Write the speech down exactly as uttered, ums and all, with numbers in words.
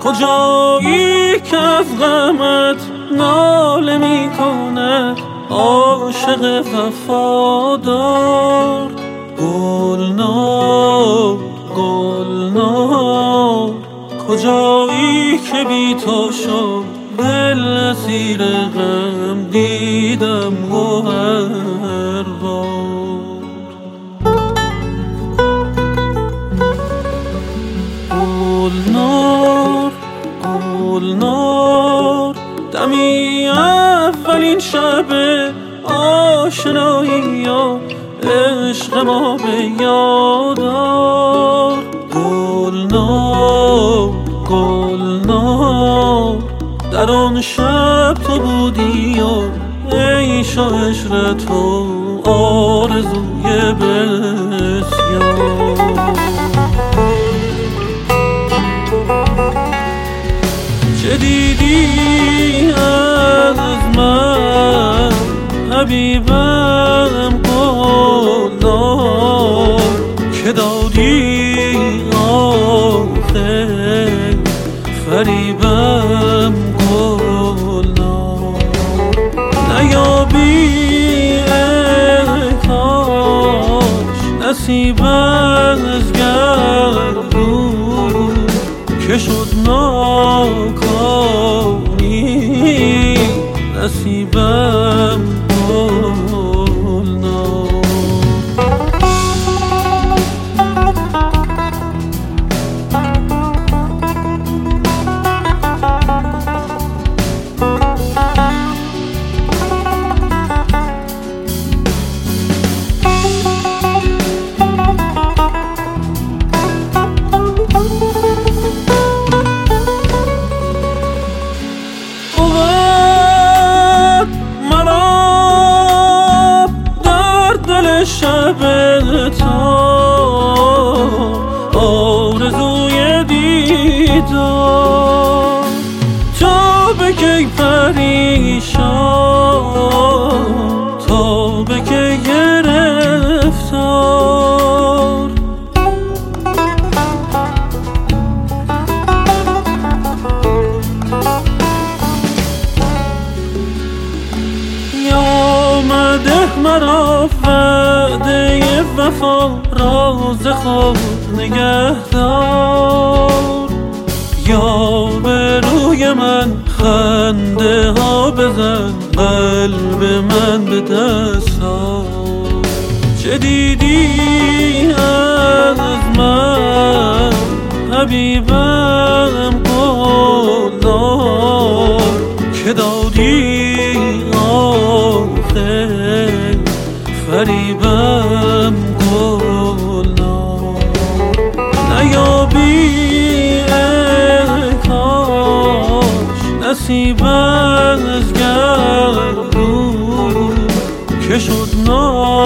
کجایی که از غمت ناله می کند عاشق وفادار؟ گلنار گلنار کجایی که بی تو شد دل اسیر غم دیدم گوهر بار. گلنار گلنار دمی اولین شب آشنایی و عشق ما به یادار. گلنار گلنار در آن شب تو بودی و عیش و عشرت و آرزوی بسیار. چه دیدی از من حبیبم گلنار که دادی آخه فریبم گلنار؟ نیابی ای کاش نصیب از گردون که شد ناکانی نصیبم گلنار. شب تو آرزوی دیدار تو بکی پریشان تا بکی گرفتار. یا مده مرا وعده وفا راز خود نگهدار، یا به روی من خنده ها بزن قلب من به دست ها. چه دیدی از من حبیبم گلنار که دادی آخه فریبم گلنار؟ نیابی ای کاش نصیب از گردون که شد نار